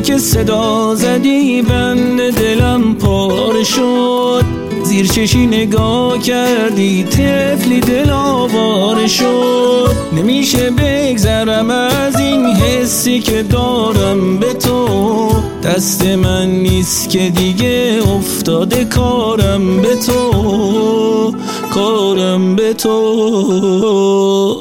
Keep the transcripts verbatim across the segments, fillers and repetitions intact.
که صدا زدی بند دلم پاره شد، زیر چشی نگاه کردی طفلی دل آواره شد. نمیشه بگذرم از این حسی که دارم به تو، دست من نیست که دیگه افتاده کارم به تو، کارم به تو.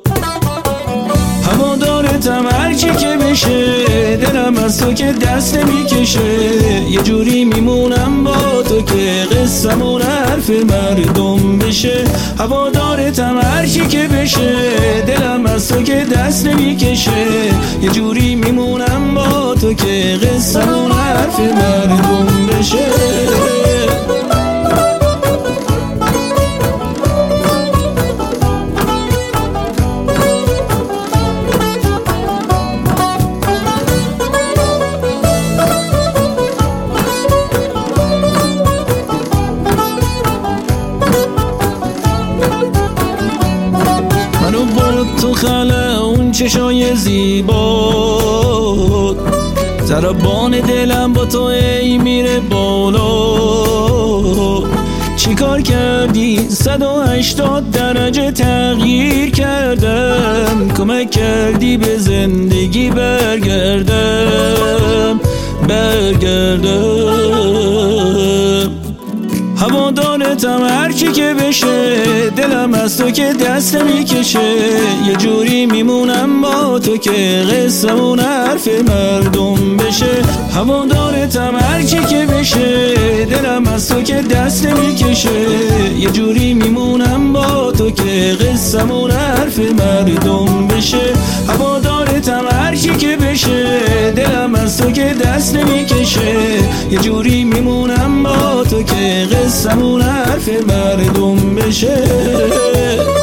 هوادارتم هرچی که بشه، دلم از تو که دست نمیکشه. یه جوری میمونم با تو که قصه‌مون حرف مردم بشه. هوادارتم هرچی که بشه، دلم از تو که دست نمیکشه. یه جوری میمونم با تو که قصه‌مون حرف مردم بشه. تو خلا اون چشای زیبا، ضربان دلم با تو ای میره بالا. چی کار کردی صد و هشتاد درجه تغییر کردم، کمک کردی به زندگی برگردم برگردم. هوادارتم هرچی که بشه، دلم از تو که دست نمیکشه. یه جوری میمونم با تو که قصه‌مون حرف مردم بشه. هوادارتم هرچی که بشه، دلم از تو که دست نمیکشه. یه جوری میمونم با تو که قصه‌مون حرف مردم بشه. هوادارتم هرچی که بشه، دلم از تو که دست نمیکشه. یه جوری میمونم با تو که قصه‌مون حرف مردم بشه.